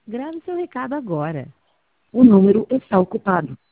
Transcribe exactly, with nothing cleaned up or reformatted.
Grave seu recado agora. O número está ocupado.